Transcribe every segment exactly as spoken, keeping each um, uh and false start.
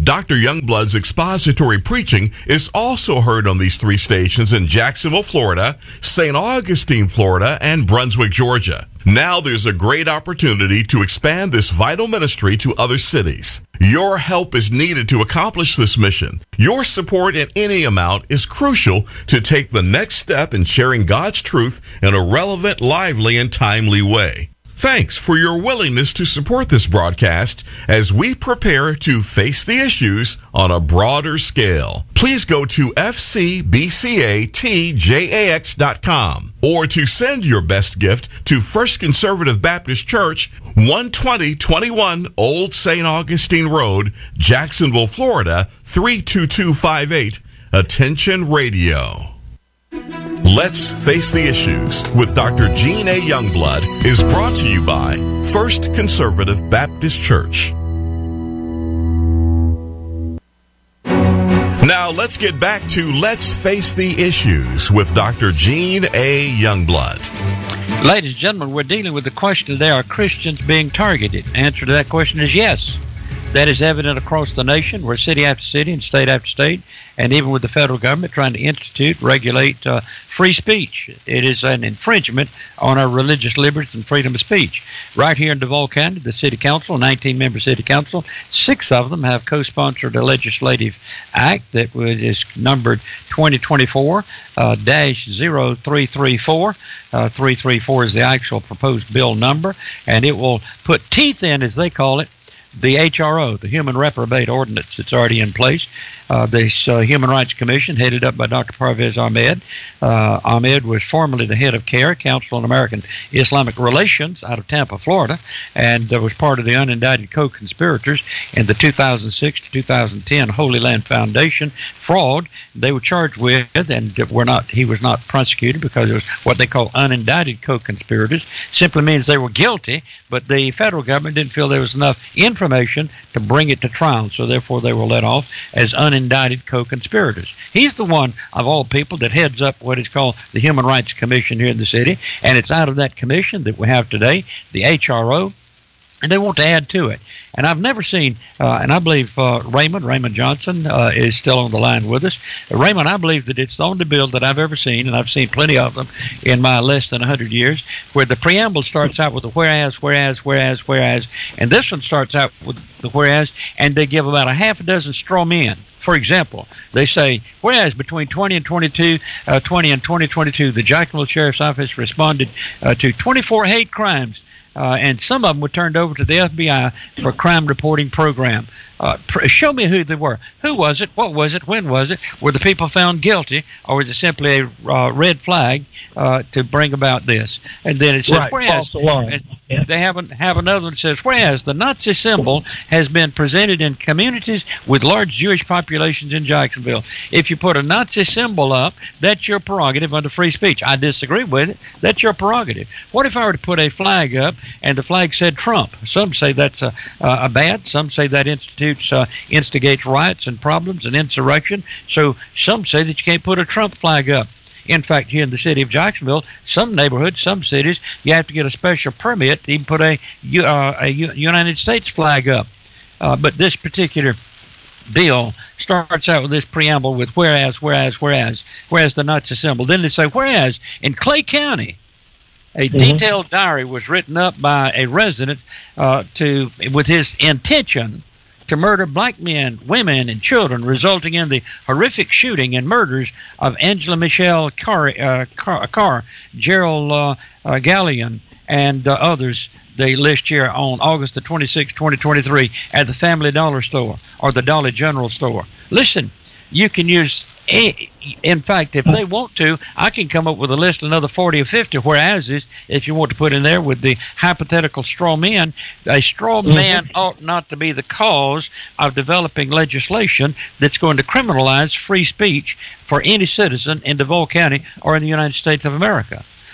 Doctor Youngblood's expository preaching is also heard on these three stations in Jacksonville, Florida, Saint Augustine, Florida, and Brunswick, Georgia. Now there's a great opportunity to expand this vital ministry to other cities. Your help is needed to accomplish this mission. Your support in any amount is crucial to take the next step in sharing God's truth in a relevant, lively, and timely way. Thanks for your willingness to support this broadcast as we prepare to face the issues on a broader scale. Please go to f c b c a t j a x dot com or to send your best gift to First Conservative Baptist Church, one twenty twenty-one Old Saint Augustine Road, Jacksonville, Florida, three two two five eight. Attention Radio. Let's Face the Issues with Doctor Gene A. Youngblood is brought to you by First Conservative Baptist Church. Now let's get back to Let's Face the Issues with Doctor Gene A. Youngblood. Ladies and gentlemen, we're dealing with the question today, are Christians being targeted? The answer to that question is yes. That is evident across the nation, where city after city and state after state, and even with the federal government trying to institute, regulate uh, free speech. It is an infringement on our religious liberties and freedom of speech. Right here in Duval County, the city council, nineteen-member city council, six of them have co-sponsored a legislative act that is numbered twenty twenty-four dash zero three three four. Uh, three three four is the actual proposed bill number, and it will put teeth in, as they call it, the H R O, the Human Reprobate Ordinance that's already in place. Uh, this uh, Human Rights Commission, headed up by Doctor Parvez Ahmed. Uh, Ahmed was formerly the head of CARE, Council on American Islamic Relations, out of Tampa, Florida, and uh, was part of the unindicted co-conspirators in the two thousand six to two thousand ten Holy Land Foundation fraud. They were charged with, and were not. He was not prosecuted because it was what they call unindicted co-conspirators. Simply means they were guilty, but the federal government didn't feel there was enough information information to bring it to trial, so therefore they were let off as unindicted co-conspirators. He's the one of all people that heads up what is called the Human Rights Commission here in the city, and it's out of that commission that we have today, the H R O, and they want to add to it. And I've never seen, uh, and I believe uh, Raymond, Raymond Johnson uh, is still on the line with us. Uh, Raymond, I believe that it's the only bill that I've ever seen, and I've seen plenty of them in my less than one hundred years, where the preamble starts out with the whereas, whereas, whereas, whereas, and this one starts out with the whereas, and they give about a half a dozen straw men. For example, they say, whereas between twenty and twenty-two, uh, twenty and twenty twenty-two, the Jacksonville Sheriff's Office responded uh, to twenty-four hate crimes. Uh, and some of them were turned over to the F B I for a crime reporting program. Uh, pr- show me who they were. Who was it? What was it? When was it? Were the people found guilty, or was it simply a uh, red flag uh, to bring about this? And then it says, right, whereas, and yeah. they have, a, have another one that says, whereas the Nazi symbol has been presented in communities with large Jewish populations in Jacksonville. If you put a Nazi symbol up, that's your prerogative under free speech. I disagree with it. That's your prerogative. What if I were to put a flag up and the flag said Trump? Some say that's a, a bad. Some say that institutes uh, instigates riots and problems and insurrection. So some say that you can't put a Trump flag up. In fact, here in the city of Jacksonville, some neighborhoods, some cities, you have to get a special permit to even put a, uh, a United States flag up. Uh, but this particular bill starts out with this preamble with whereas, whereas, whereas, whereas the Nazi symbol. Then they say, whereas in Clay County, a mm-hmm. detailed diary was written up by a resident uh, to with his intention to murder black men, women, and children, resulting in the horrific shooting and murders of Angela Michelle Carr, uh, Carr, Carr Gerald uh, uh, Gallion, and uh, others. They list here on August the twenty-sixth, twenty twenty-three, at the Family Dollar Store or the Dollar General Store. Listen, you can use, a, in fact, if they want to, I can come up with a list of another forty or fifty whereases if you want to put in there with the hypothetical straw man. A straw man mm-hmm. ought not to be the cause of developing legislation that's going to criminalize free speech for any citizen in Duval County or in the United States of America.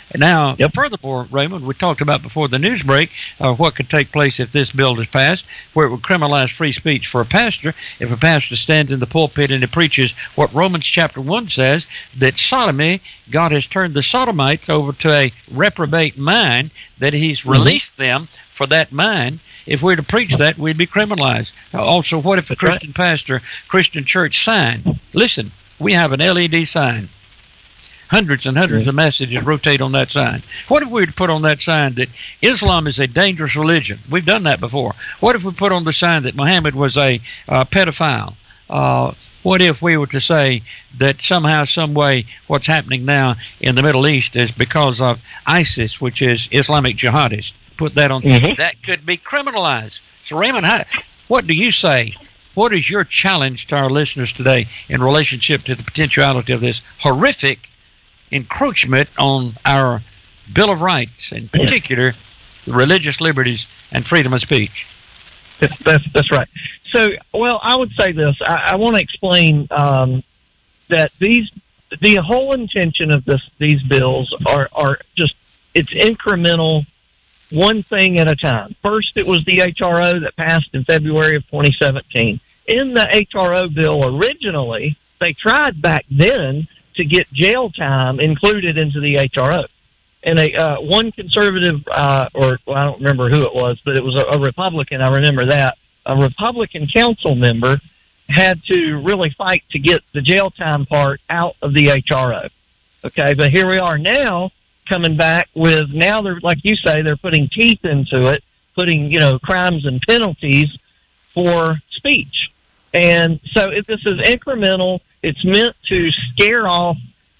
Now, yep. furthermore, Raymond, we talked about before the news break uh, what could take place if this bill is passed, where it would criminalize free speech for a pastor. If a pastor stands in the pulpit and he preaches what Romans chapter one says, that sodomy, God has turned the sodomites over to a reprobate mind, that he's released mm-hmm. them for that mind. If we were to preach that, we'd be criminalized. Also, what if a Christian pastor, Christian church sign? Listen, we have an L E D sign. Hundreds and hundreds mm-hmm. of messages rotate on that sign. What if we were to put on that sign that Islam is a dangerous religion? We've done that before. What if we put on the sign that Muhammad was a uh, pedophile? Uh, what if we were to say that somehow, some way, what's happening now in the Middle East is because of ISIS, which is Islamic jihadists? Put that on. Mm-hmm. That could be criminalized. So, Raymond, how, what do you say? What is your challenge to our listeners today in relationship to the potentiality of this horrific encroachment on our Bill of Rights, in particular, religious liberties and freedom of speech? That's, that's, that's right. So, well, I would say this. I, I want to explain um, that these, the whole intention of this, these bills are, are just, it's incremental, one thing at a time. First, it was the H R O that passed in February of twenty seventeen. In the H R O bill originally, they tried back then to get jail time included into the H R O. And a uh, one conservative, uh, or well, I don't remember who it was, but it was a, a Republican, I remember that, a Republican council member had to really fight to get the jail time part out of the H R O. Okay, but here we are now, coming back with, now they're, like you say, they're putting teeth into it, putting, you know, crimes and penalties for speech. And so if this is incremental. It's meant to scare off,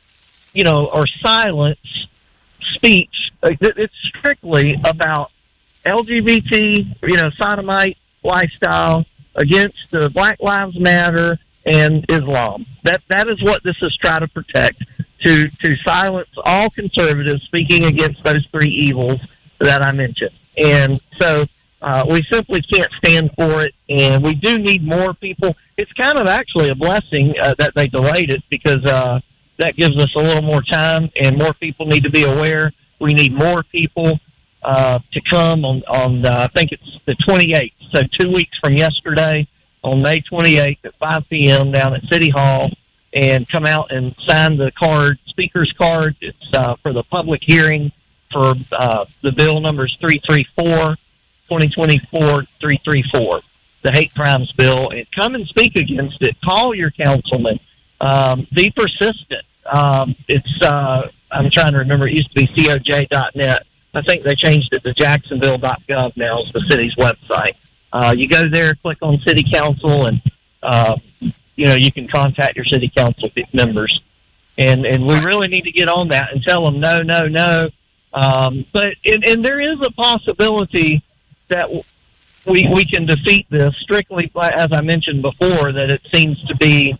you know, or silence speech. It's strictly about L G B T, you know, sodomite lifestyle against the Black Lives Matter and Islam. That that is what this is trying to protect, to to silence all conservatives speaking against those three evils that I mentioned. And so uh, we simply can't stand for it, and we do need more people. It's kind of actually a blessing uh, that they delayed it, because uh, that gives us a little more time, and more people need to be aware. We need more people uh, to come on, on uh, I think it's the twenty-eighth, so two weeks from yesterday, on May twenty-eighth at five p.m. down at City Hall, and come out and sign the card, speaker's card. It's uh, for the public hearing for uh, the bill numbers three thirty-four, twenty twenty-four, three thirty-four, the hate crimes bill, and come and speak against it. Call your councilman. Um, be persistent. Um, it's, uh, I'm trying to remember, it used to be C O J dot net. I think they changed it to Jacksonville dot gov now is the city's website. Uh, you go there, click on city council, and, uh, you know, you can contact your city council members. And, and we really need to get on that and tell them no, no, no. Um, but, and, and there is a possibility that we, we can defeat this strictly, as I mentioned before, that it seems to be,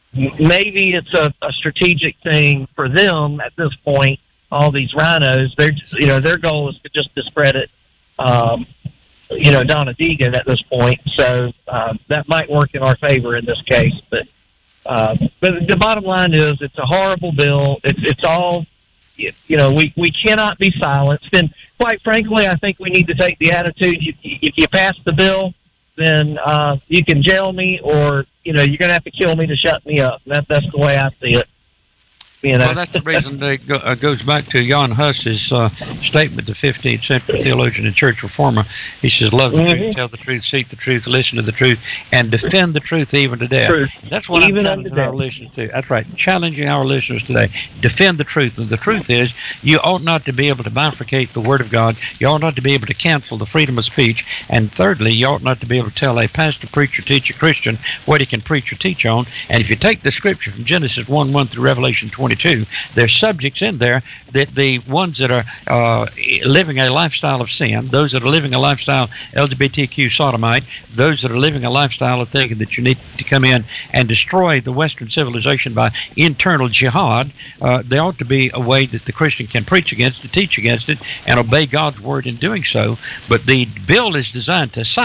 maybe it's a, a strategic thing for them at this point. All these rhinos, they're just, you know, their goal is to just discredit, um, you know, Donna Deegan at this point. So uh, that might work in our favor in this case. But uh, but the bottom line is, it's a horrible bill. It's it's all, you know, we we cannot be silenced. And quite frankly, I think we need to take the attitude: if, if you pass the bill, then uh, you can jail me, or you know, you're going to have to kill me to shut me up. That that's the way I see it. You know? Well, that's the reason that go, uh, goes back to Jan Hus's uh, statement, the fifteenth century theologian and church reformer. He says, love the mm-hmm. truth, tell the truth, seek the truth, listen to the truth, and defend the truth even to death. Truth. That's what even I'm challenging our listeners to. That's right, challenging our listeners today. Defend the truth. And the truth is, you ought not to be able to bifurcate the Word of God. You ought not to be able to cancel the freedom of speech. And thirdly, you ought not to be able to tell a pastor, preacher, teacher, Christian what he can preach or teach on. And if you take the scripture from Genesis one one through Revelation twenty-two, there's subjects in there that the ones that are uh, living a lifestyle of sin, those that are living a lifestyle L G B T Q sodomite, those that are living a lifestyle of thinking that you need to come in and destroy the Western civilization by internal jihad, uh, there ought to be a way that the Christian can preach against it, teach against it, and obey God's word in doing so. But the bill is designed to silence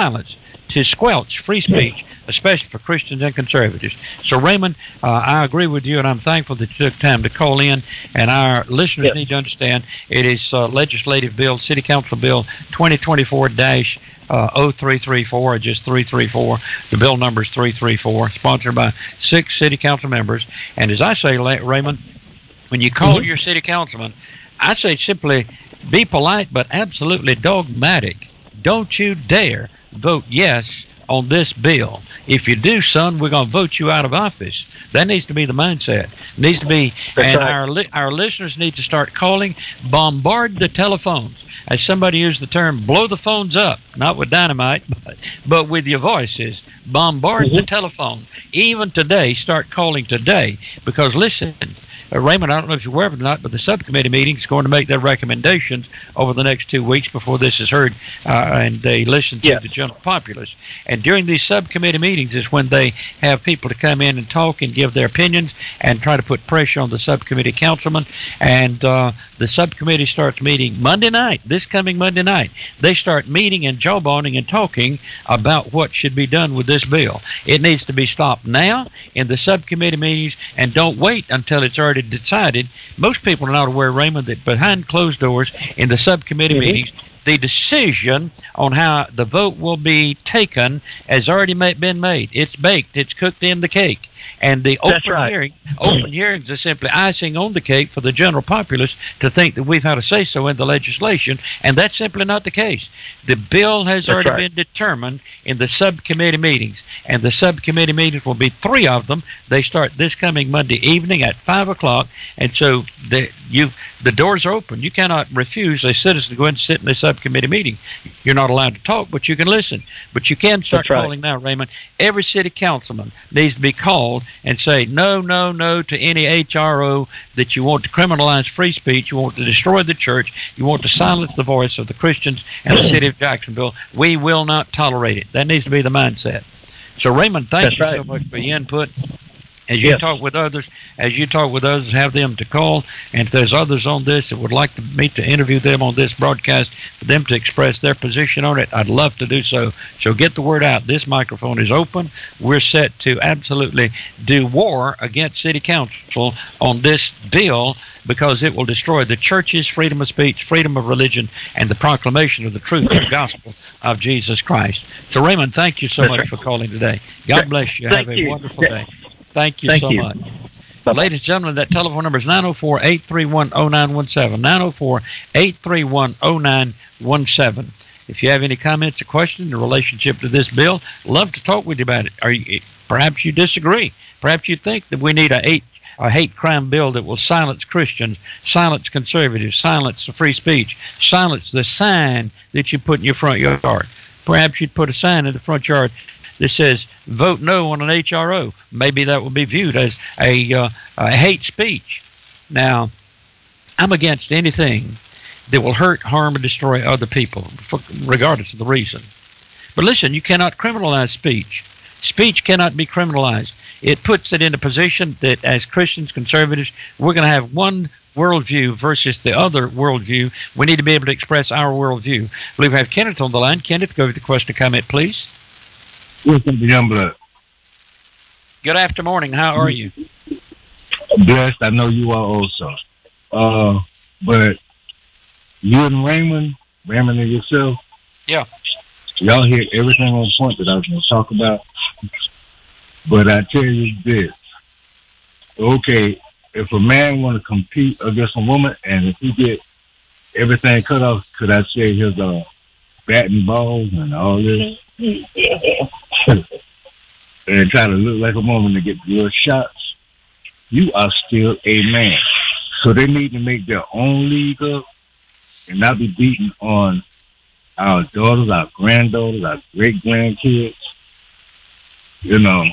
to squelch free speech, especially for Christians and conservatives. So, Raymond, uh, I agree with you, and I'm thankful that you took time to call in. And our listeners yes. need to understand it is uh, legislative bill, City Council Bill twenty twenty-four dash oh three three four, or just three three four. The bill number is three three four, sponsored by six city council members. And as I say, Raymond, when you call mm-hmm. your city councilman, I say simply be polite but absolutely dogmatic. Don't you dare vote yes on this bill. If you do, son, we're going to vote you out of office. That needs to be the mindset. It needs to be, That's and right. our li- our listeners need to start calling, bombard the telephones. As somebody used the term, blow the phones up, not with dynamite, but, but with your voices. Bombard mm-hmm. the telephone. Even today, start calling today, because listen, Uh, Raymond, I don't know if you're aware of it or not, but the subcommittee meeting is going to make their recommendations over the next two weeks before this is heard, uh, and they listen to yeah. the general populace. And during these subcommittee meetings is when they have people to come in and talk and give their opinions and try to put pressure on the subcommittee councilman. And uh, the subcommittee starts meeting Monday night, this coming Monday night. They start meeting and jawboning and talking about what should be done with this bill. It needs to be stopped now in the subcommittee meetings, and don't wait until it's already decided. Most people are not aware, Raymond, that behind closed doors in the subcommittee mm-hmm. meetings, the decision on how the vote will be taken has already been made. It's baked. It's cooked in the cake. And the open right. hearing, open hearings are simply icing on the cake for the general populace to think that we've had a say-so in the legislation, and that's simply not the case. The bill has that's already right. been determined in the subcommittee meetings, and the subcommittee meetings will be three of them. They start this coming Monday evening at five o'clock, and so the, you, the doors are open. You cannot refuse a citizen to go in and sit in a subcommittee meeting. You're not allowed to talk, but you can listen. But you can start right. calling now, Raymond. Every city councilman needs to be called and say no, no, no to any H R O that you want to criminalize free speech, you want to destroy the church, you want to silence the voice of the Christians and the city of Jacksonville. We will not tolerate it. That needs to be the mindset. So, Raymond, thank That's you right. so much for your input. As you yes. talk with others, as you talk with others, have them to call. And if there's others on this that would like to me to interview them on this broadcast, for them to express their position on it, I'd love to do so. So get the word out. This microphone is open. We're set to absolutely do war against City Council on this bill, because it will destroy the church's freedom of speech, freedom of religion, and the proclamation of the truth of the gospel of Jesus Christ. So, Raymond, thank you so That's much right. for calling today. God bless you. Thank Have a you. wonderful day. Thank you Thank so you. much. Bye-bye. Ladies and gentlemen, that telephone number is nine oh four, eight three one, oh nine one seven, nine oh four, eight three one, oh nine one seven. If you have any comments or questions in relationship to this bill, love to talk with you about it. Are you, perhaps you disagree. Perhaps you think that we need a hate, a hate crime bill that will silence Christians, silence conservatives, silence the free speech, silence the sign that you put in your front yard. Perhaps you'd put a sign in the front yard that says vote no on an H R O. Maybe that will be viewed as a, uh, a hate speech. Now, I'm against anything that will hurt, harm, or destroy other people, for, regardless of the reason. But listen, you cannot criminalize speech. Speech cannot be criminalized. It puts it in a position that as Christians, conservatives, we're going to have one worldview versus the other worldview. We need to be able to express our worldview. I believe we have Kenneth on the line. Kenneth, go with the question or comment, please. What's up, Youngblood? Good afternoon. How are you? Blessed. I know you are also. Uh, but you and Raymond, Raymond and yourself, yeah, y'all hit everything on point that I was going to talk about. But I tell you this. Okay, if a man want to compete against a woman, and if he get everything cut off, could I say his uh, batting balls and all this? And try to look like a woman to get good shots, you are still a man. So they need to make their own league up and not be beating on our daughters, our granddaughters, our great grandkids. You know,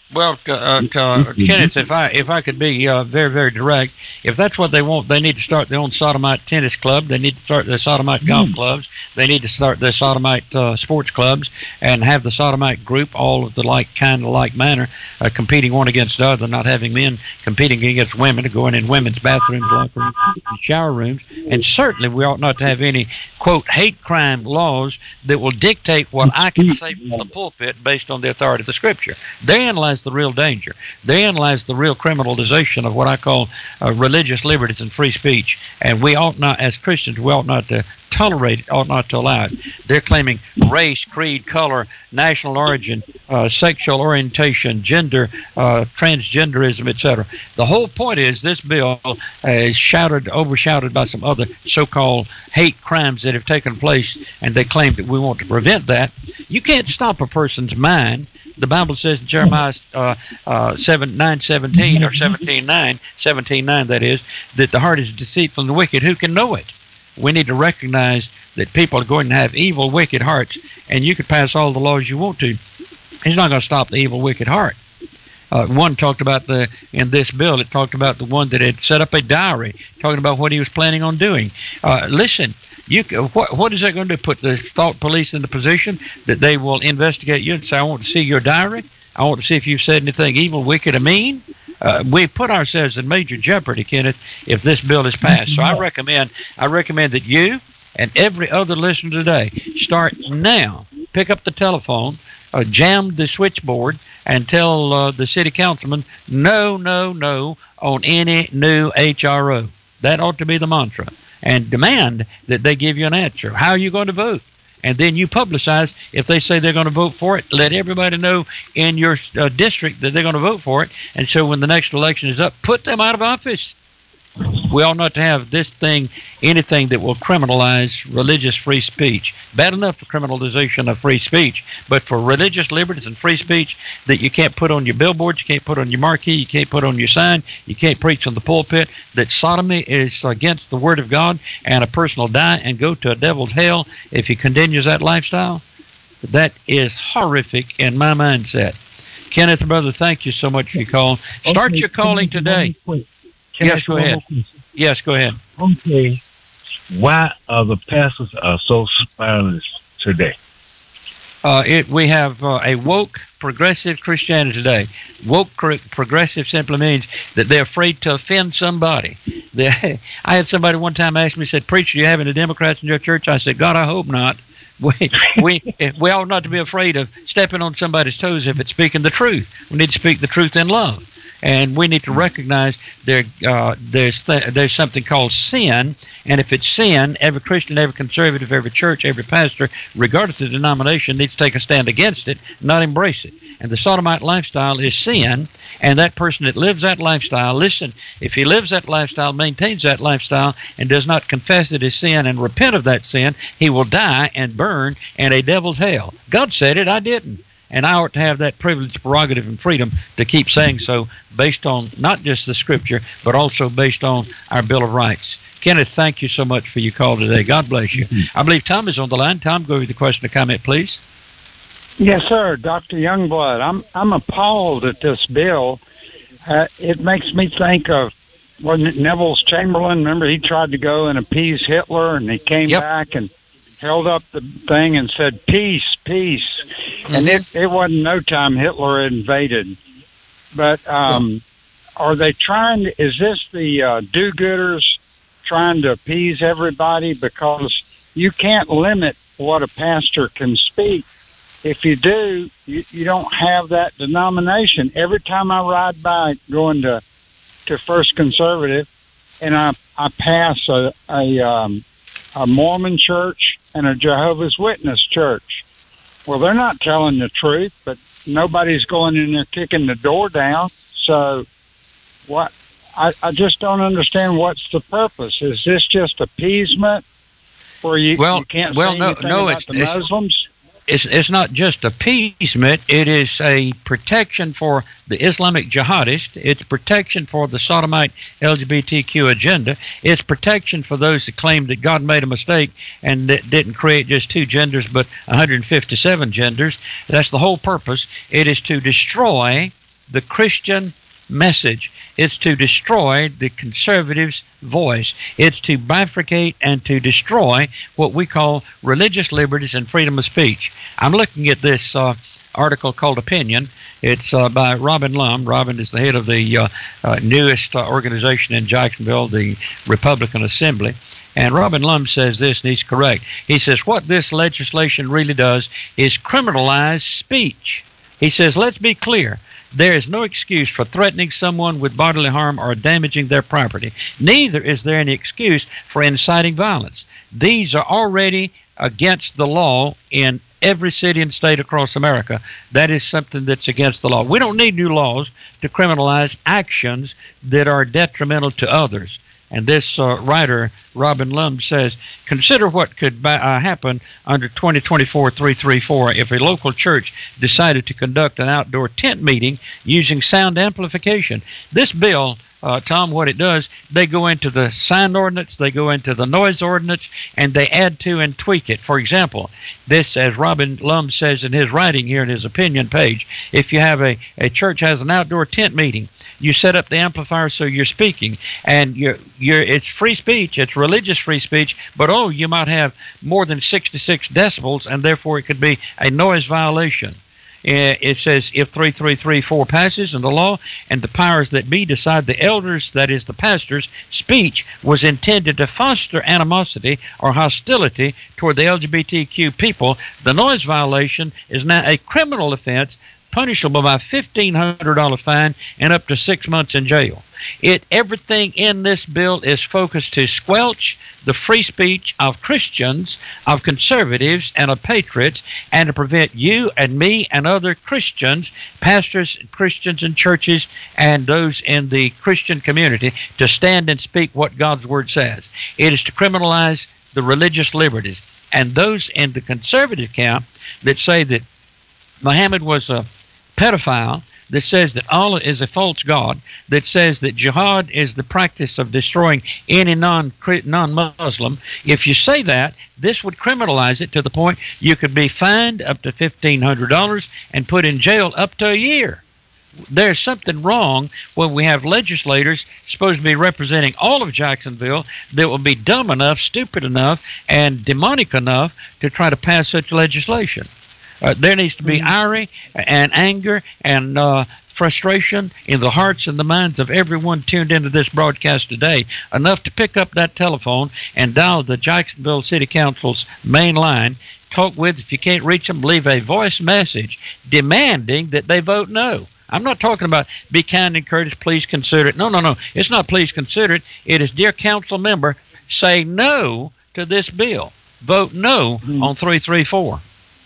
Well, uh, uh, Kenneth, if I if I could be uh, very very direct, if that's what they want, they need to start their own sodomite tennis club. They need to start their sodomite golf clubs. They need to start their sodomite uh, sports clubs and have the sodomite group, all of the like kind of like manner, uh, competing one against the other, not having men competing against women, going in women's bathrooms, locker rooms, and shower rooms. And certainly, we ought not to have any quote hate crime laws that will dictate what I can say from the pulpit based on the authority of the Scripture. Therein lies the real danger. Therein lies the real criminalization of what I call uh, religious liberties and free speech. And we ought not, as Christians, we ought not to tolerate it, ought not to allow it. They're claiming race, creed, color, national origin, uh, sexual orientation, gender, uh, transgenderism, et cetera. The whole point is this bill uh, is shouted, overshadowed by some other so-called hate crimes that have taken place, and they claim that we want to prevent that. You can't stop a person's mind. The Bible says in Jeremiah uh, uh, seven, nine seventeen, or seventeen nine, seventeen nine that is, that the heart is deceitful and wicked. Who can know it? We need to recognize that people are going to have evil, wicked hearts, and you could pass all the laws you want to. It's not going to stop the evil, wicked heart. Uh, one talked about the, in this bill, it talked about the one that had set up a diary, talking about what he was planning on doing. Uh, listen, you what what is that going to do? Put the thought police in the position that they will investigate you and say, I want to see your diary. I want to see if you've said anything evil, wicked, or mean. Uh, we put ourselves in major jeopardy, Kenneth, if this bill is passed. So I recommend, I recommend that you and every other listener today start now. Pick up the telephone, uh, jam the switchboard, and tell uh, the city councilman, no, no, no, on any new H R O. That ought to be the mantra. And demand that they give you an answer. How are you going to vote? And then you publicize, if they say they're going to vote for it, let everybody know in your uh, district that they're going to vote for it. And so when the next election is up, put them out of office. We ought not to have this thing, anything that will criminalize religious free speech. Bad enough for criminalization of free speech, but for religious liberties and free speech that you can't put on your billboards, you can't put on your marquee, you can't put on your sign, you can't preach on the pulpit, that sodomy is against the Word of God and a person will die and go to a devil's hell if he continues that lifestyle. That is horrific in my mindset. Kenneth, brother, thank you so much for your call. Start okay, your calling today. Can yes, go ahead. Yes, go ahead. Okay. Why are the pastors are so spineless today? Uh, it, we have uh, a woke, progressive Christianity today. Woke, progressive simply means that they're afraid to offend somebody. They, I had somebody one time ask me, said, "Preacher, you have any Democrats in your church?" I said, "God, I hope not." We, we, we ought not to be afraid of stepping on somebody's toes if it's speaking the truth. We need to speak the truth in love. And we need to recognize there, uh, there's th- there's something called sin, and if it's sin, every Christian, every conservative, every church, every pastor, regardless of the denomination, needs to take a stand against it, not embrace it. And the sodomite lifestyle is sin, and that person that lives that lifestyle, listen, if he lives that lifestyle, maintains that lifestyle, and does not confess it as sin and repent of that sin, he will die and burn in a devil's hell. God said it, I didn't. And I ought to have that privilege, prerogative, and freedom to keep saying so based on not just the Scripture, but also based on our Bill of Rights. Kenneth, thank you so much for your call today. God bless you. I believe Tom is on the line. Tom, go over the question or comment, please. Yes, sir. Doctor Youngblood, I'm I'm appalled at this bill. Uh, it makes me think of, wasn't it Neville's Chamberlain? Remember, he tried to go and appease Hitler, and he came yep. back and held up the thing and said, peace, peace. Mm-hmm. And it, it wasn't no time Hitler invaded. But um, are they trying to, is this the uh, do-gooders trying to appease everybody? Because you can't limit what a pastor can speak. If you do, you, you don't have that denomination. Every time I ride by going to, to First Conservative and I, I pass a, a, um, a Mormon church and a Jehovah's Witness church. Well, they're not telling the truth, but nobody's going in there kicking the door down. So what? I, I just don't understand what's the purpose. Is this just appeasement where you, well, you can't well, say no, anything no, about it's, the it's, Muslims? It's, it's not just appeasement. It is a protection for the Islamic jihadist. It's protection for the sodomite L G B T Q agenda. It's protection for those that claim that God made a mistake and that didn't create just two genders but one hundred fifty-seven genders. That's the whole purpose. It is to destroy the Christian message. It's to destroy the conservatives' voice. It's to bifurcate and to destroy what we call religious liberties and freedom of speech. I'm looking at this uh, article called Opinion. It's uh, by Robin Lum. Robin is the head of the uh, uh, newest uh, organization in Jacksonville, the Republican Assembly. And Robin Lum says this, and he's correct. He says, what this legislation really does is criminalize speech. He says, let's be clear. There is no excuse for threatening someone with bodily harm or damaging their property. Neither is there any excuse for inciting violence. These are already against the law in every city and state across America. That is something that's against the law. We don't need new laws to criminalize actions that are detrimental to others. And this uh, writer, Robin Lum, says, consider what could uh, happen under twenty twenty-four three thirty-four if a local church decided to conduct an outdoor tent meeting using sound amplification. This bill, uh, Tom, what it does, they go into the sign ordinance, they go into the noise ordinance, and they add to and tweak it. For example, this, as Robin Lum says in his writing here in his opinion page, if you have a, a church has an outdoor tent meeting, you set up the amplifier so you're speaking, and you're, you're, it's free speech, it's religious free speech, but oh, you might have more than sixty-six decibels, and therefore it could be a noise violation. It says if three three three four passes in the law and the powers that be decide the elders, that is the pastors' speech was intended to foster animosity or hostility toward the L G B T Q people, the noise violation is now a criminal offense punishable by a fifteen hundred dollars fine and up to six months in jail. It everything in this bill is focused to squelch the free speech of Christians, of conservatives, and of patriots, and to prevent you and me and other Christians, pastors, Christians in churches, and those in the Christian community to stand and speak what God's Word says. It is to criminalize the religious liberties. And those in the conservative camp that say that Muhammad was a pedophile, that says that Allah is a false god, that says that jihad is the practice of destroying any non, non-Muslim. If you say that, this would criminalize it to the point you could be fined up to fifteen hundred dollars and put in jail up to a year. There's something wrong when we have legislators supposed to be representing all of Jacksonville that will be dumb enough, stupid enough, and demonic enough to try to pass such legislation. Uh, there needs to be ire and anger and uh, frustration in the hearts and the minds of everyone tuned into this broadcast today, enough to pick up that telephone and dial the Jacksonville City Council's main line. Talk with, if you can't reach them, leave a voice message demanding that they vote no. I'm not talking about be kind and courteous, please consider it. No, no, no. It's not please consider it. It is, dear council member, say no to this bill. Vote no mm. on three thirty-four.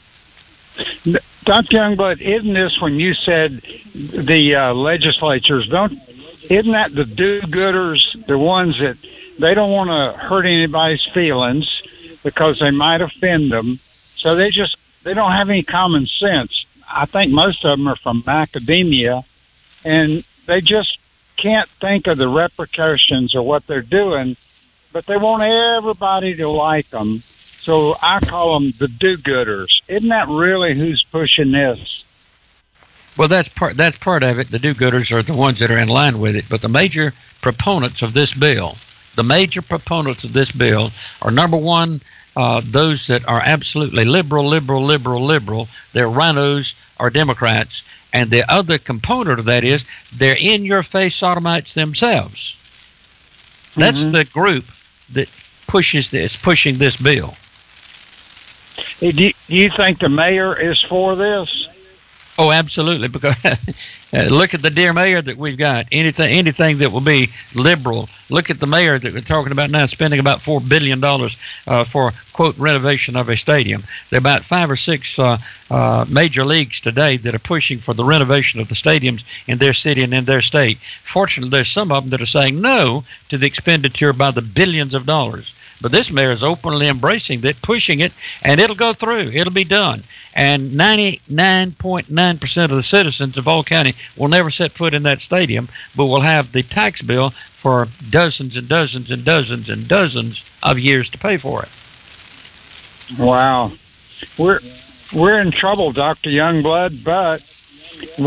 Doctor Youngblood, isn't this when you said the uh, legislatures don't? Isn't that the do-gooders, the ones that they don't want to hurt anybody's feelings because they might offend them, so they just they don't have any common sense. I think most of them are from academia, and they just can't think of the repercussions of what they're doing, but they want everybody to like them. So I call them the do-gooders. Isn't that really who's pushing this? Well, that's part that's part of it. The do-gooders are the ones that are in line with it. But the major proponents of this bill, the major proponents of this bill are, number one, uh, those that are absolutely liberal, liberal, liberal, liberal. They're rhinos or Democrats. And the other component of that is they're in-your-face sodomites themselves. That's mm-hmm. the group that pushes this, pushing this bill. Hey, do you think the mayor is for this? Oh, absolutely. Because uh, look at the dear mayor that we've got. Anything, anything that will be liberal. Look at the mayor that we're talking about now, spending about four billion dollars uh, for quote renovation of a stadium. There are about five or six uh, uh, major leagues today that are pushing for the renovation of the stadiums in their city and in their state. Fortunately, there's some of them that are saying no to the expenditure by the billions of dollars. But this mayor is openly embracing that, pushing it, and it'll go through. It'll be done. And ninety-nine point nine percent of the citizens of All County will never set foot in that stadium, but will have the tax bill for dozens and dozens and dozens and dozens of years to pay for it. Wow. We're we're in trouble, Doctor Youngblood, but we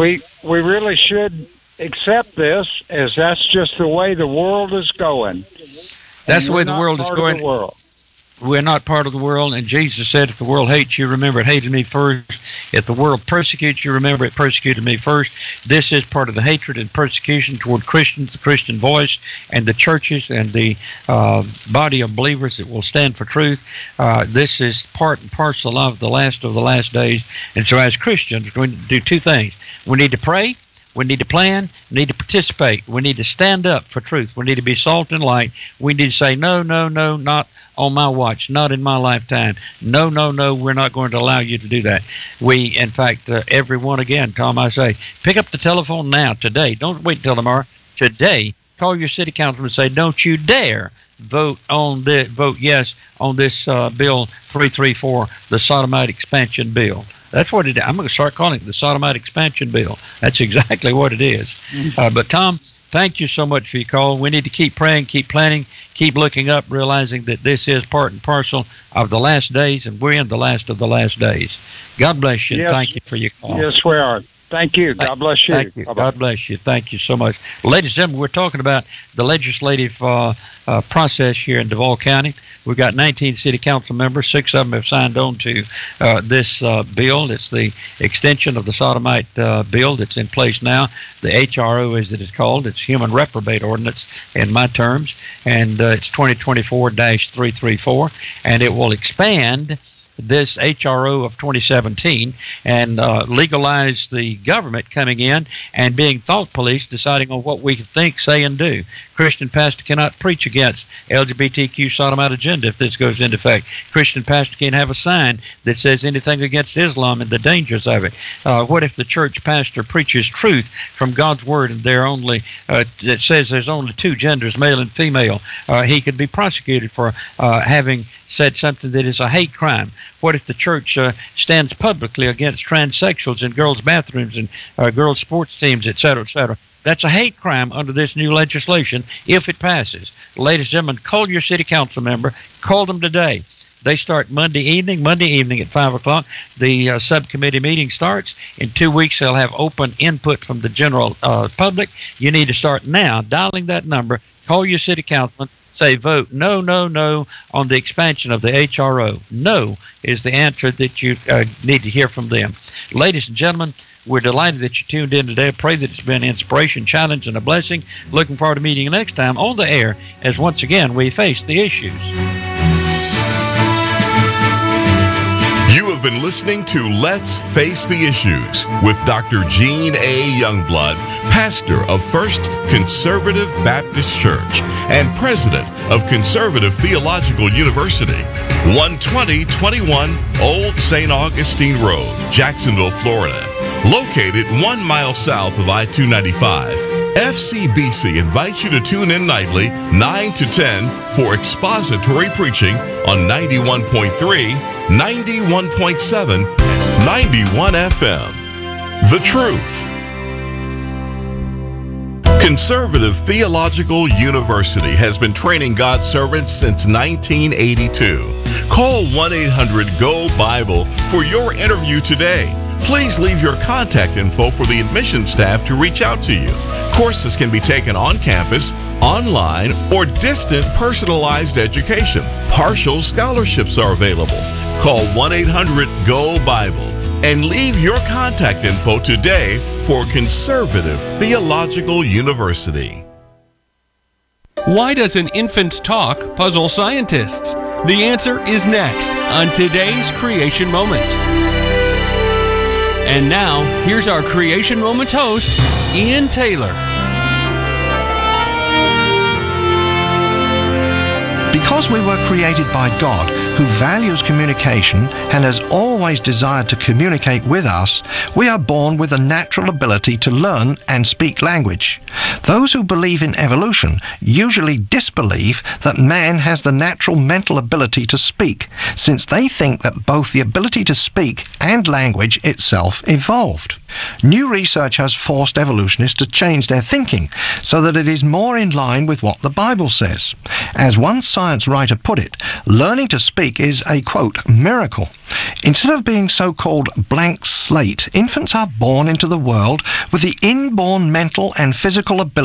we really should accept this, as that's just the way the world is going. That's And the we're way the not world is part of going. the world. We're not part of the world, and Jesus said, if the world hates you, remember it hated me first. If the world persecutes you, remember it persecuted me first. This is part of the hatred and persecution toward Christians, the Christian voice, and the churches and the uh, body of believers that will stand for truth. Uh, this is part and parcel of the last of the last days. And so as Christians, we need to do two things. We need to pray. We need to plan. We need to participate. We need to stand up for truth. We need to be salt and light. We need to say, no, no, no, not on my watch, not in my lifetime. No, no, no, we're not going to allow you to do that. We, in fact, uh, everyone again, Tom, I say, pick up the telephone now, today. Don't wait until tomorrow. Today, call your city councilman and say, don't you dare vote on the vote yes on this uh, bill three thirty-four, the sodomite expansion bill. That's what it is. I'm going to start calling it the sodomite expansion bill. That's exactly what it is. Uh, but, Tom, thank you so much for your call. We need to keep praying, keep planning, keep looking up, realizing that this is part and parcel of the last days, and we're in the last of the last days. God bless you, and Yes. thank you for your call. Yes, we are. Thank you. God bless you. Thank you. Bye-bye. God bless you. Thank you so much. Ladies and gentlemen, we're talking about the legislative uh, uh, process here in Duval County. We've got nineteen city council members. Six of them have signed on to uh, this uh, bill. It's the extension of the sodomite uh, bill that's in place now. The H R O, as it is called. It's Human Reprobate Ordinance in my terms. And uh, it's twenty twenty-four dash three thirty-four. And it will expand this H R O of twenty seventeen and uh, legalize the government coming in and being thought police, deciding on what we think, say, and do. Christian pastor cannot preach against L G B T Q sodomite agenda if this goes into effect. Christian pastor can't have a sign that says anything against Islam and the dangers of it. Uh, what if the church pastor preaches truth from God's word and there only uh, that says there's only two genders, male and female? Uh, he could be prosecuted for uh, having said something that is a hate crime. What if the church uh, stands publicly against transsexuals in girls' bathrooms and uh, girls' sports teams, et cetera, et cetera? That's a hate crime under this new legislation if it passes. Ladies and gentlemen, call your city council member. Call them today. They start Monday evening. Monday evening at five o'clock, the uh, subcommittee meeting starts. In two weeks, they'll have open input from the general uh, public. You need to start now dialing that number. Call your city councilman. Say vote no, no, no on the expansion of the H R O. No is the answer that you uh, need to hear from them. Ladies and gentlemen, we're delighted that you tuned in today. I pray that it's been inspiration, challenge, and a blessing. Looking forward to meeting you next time on the air as once again we face the issues. You have been listening to Let's Face the Issues with Doctor Gene A. Youngblood, pastor of First Conservative Baptist Church and president of Conservative Theological University, one twenty twenty-one Old Saint Augustine Road, Jacksonville, Florida. Located one mile south of I two ninety-five, F C B C invites you to tune in nightly, nine to ten, for expository preaching on ninety-one point three, ninety-one point seven, and ninety-one F M. The Truth. Conservative Theological University has been training God's servants since nineteen eighty-two. Call one eight hundred G O Bible for your interview today. Please leave your contact info for the admission staff to reach out to you. Courses can be taken on campus, online, or distant personalized education. Partial scholarships are available. Call one eight hundred G O Bible and leave your contact info today for Conservative Theological University. Why does an infant's talk puzzle scientists? The answer is next on today's Creation Moment. And now, here's our Creation Moment host, Ian Taylor. Because we were created by God, who values communication and has always desired to communicate with us, we are born with a natural ability to learn and speak language. Those who believe in evolution usually disbelieve that man has the natural mental ability to speak, since they think that both the ability to speak and language itself evolved. New research has forced evolutionists to change their thinking so that it is more in line with what the Bible says. As one science writer put it, learning to speak is a, quote, miracle. Instead of being so-called blank slate, infants are born into the world with the inborn mental and physical ability